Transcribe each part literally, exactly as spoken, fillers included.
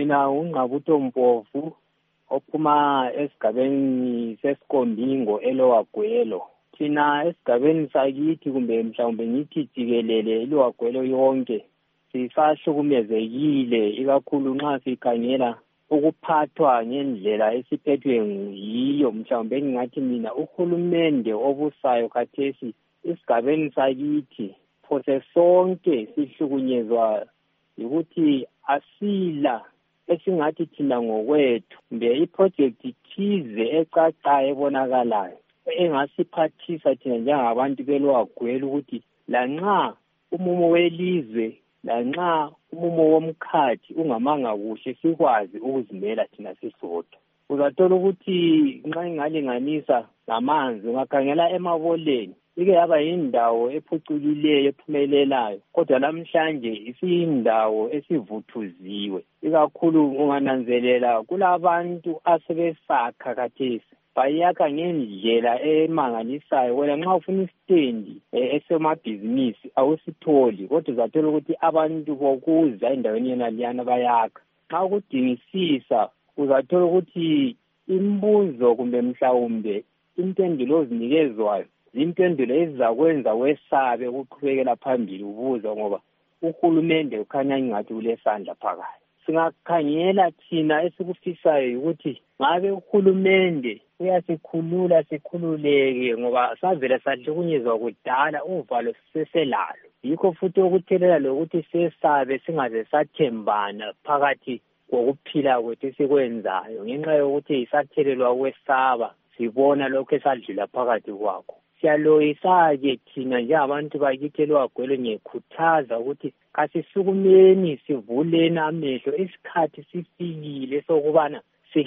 Mina ungqabutho Mpofu ophuma esigabeni sesikombingo elowagwelo. Thina esigabeni sakithi kumbe mhlawumbe ngithi jikelele elowagwelo yonke sisahlukumezekile ikakhulu nxa sikhangela ukuphathwa ngendlela esiphethwe yiyo. Mhlawumbe ngingathi mina uhulumende obusayo khathesi esigabeni sakithi phose sonke sihlukunyezwa ukuthi asila esingathi thina ngokwethu kumbe iproject thize ecacayo ebonakalayo engasiphathisa thina njengabantu belwagwela ukuthi lanxa umumo welizwe lanxa umumo womkhathi ungamanga kuhle sikwazi ukuzimela thina sisodwa. Uzathola ukuthi nxa ingalinganisa ngamanzi ungakhangela emaboleni ike yaba yindawo ephucukileyo ephumelelayo kodwa namhlanje isiyindawo esivuthuziwe. Ikakhulu ungananzelela kulabantu asebesakha khathesi bayakha ngendlela emangalisayo. Wena nxa ufuna istendi esemabhizinisi awusitholi kodwa uzathola ukuthi abantu bokuza endaweni yenaliyana bayakha. Nxa ukudingisisa uzathola ukuthi imbuzo kumbe mhlawumbe impendulo ozinikezwayo impendulo ezizakwenza wesabe ukuqhubekela phambili ubuza ngoba uhulumende ukhanya ingathi ulesandla phakathi. Singakhangela thina esikufisayo ukuthi ngabe uhulumende uyasikhulula sikhululeke ngoba savela sahlukunyezwa kudala uvalo siseselalo. Yikho futhi okuthelela lokuthi sesabe singaze sathembana phakathi kokuphila kwethu esikwenzayo ngenxa yokuthi isathelelwa ukwesaba sibona lokho esadlula phakathi kwakho. Siyaloyisa-ke thina njengabantu bakithi elwagwelo ngikhuthaza ukuthi kasisukumeni sivuleni amehlo isikhathi sifikile sokubana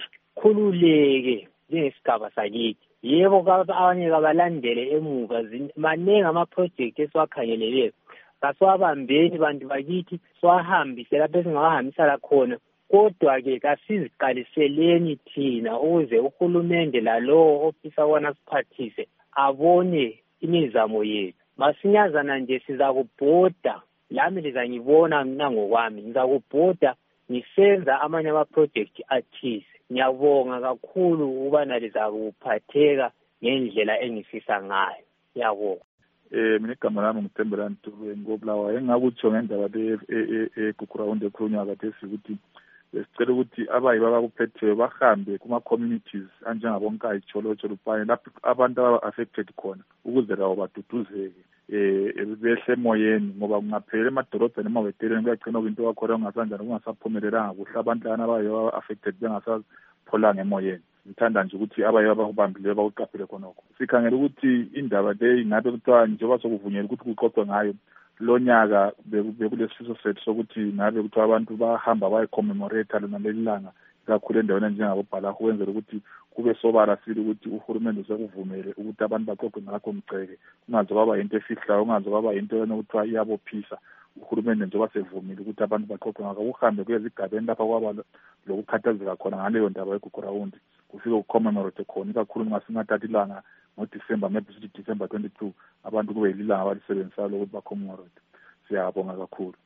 sikhululeke njengesigaba sakithi. Yebo abanye kabalandele emuva maningi amaproject esiwakhangeleleyo kasiwabambeni bantu bakithi siwahambise lapho esingawahambisa khona. Kodwa-ke kasiziqaliseleni thina ukuze uhulumende lalowo ofisa ukubona siphathise abone imizamo yethu. Masinyazana nje siza kubhoda lami liza ngibona mina ngokwami ngiza kubhoda ngisenza amanye amaproject athize. Ngiyabonga kakhulu ukubana liza kuphatheka ngendlela engifisa ngayo. Ngiyabonga. Eh mina igama lami ngithembela Ntube ngobulawa engakutsho ngendaba le eGugurawundi ekhulunywa khathesi ukuthi besicela ukuthi abayi babakuphetheyo bahambe kuma-communities anjengabonkayi Tsholotsho Lupane lapho abantu aba-affected khona ukuze labo baduduzeke um behle emoyeni ngoba kungaphela emadolobheni emaweteleni kuyagcina kwinto kakhona okungasanjani kungasaphumelelanga kuhle abantu lana abayi baba-affected bengasapholanga emoyeni. Ngithanda nje ukuthi abayi babakubambileyo bakuqaphele khonokho. Sikhangela ukuthi indaba leyi ngabe kuthiwa njengoba sokuvunyelwa ukuthi kuxoxwe ngayo lo nyaka bekulesifiso sethu sokuthi ngabe kuthiwa abantu bahamba bayicommemorate lona leli langa kakhulu endaweni enjengabobhalahu ukwenzela ukuthi kube sobala sile ukuthi uhulumende usekuvumele ukuthi abantu baxoxe ngakho mgceke kungaze kwaba yinto efihlayo kungaze kwaba yinto enokuthiwa iyabophisa. Uhulumende njengoba sevumile ukuthi abantu baxoxe ngakho kuhambe kuye ezigabeni lapha kwaba lokukhathazeka khona ngaleyo ndaba yeGugurawundi kufike ukucommemorate khona ikakhulu ngasingathatha ilanga ngoDisemba maybe sithi December twenty-two abantu kube yilanga abalisebenzisa lokuthi bacommemorate. Siyabonga kakhulu.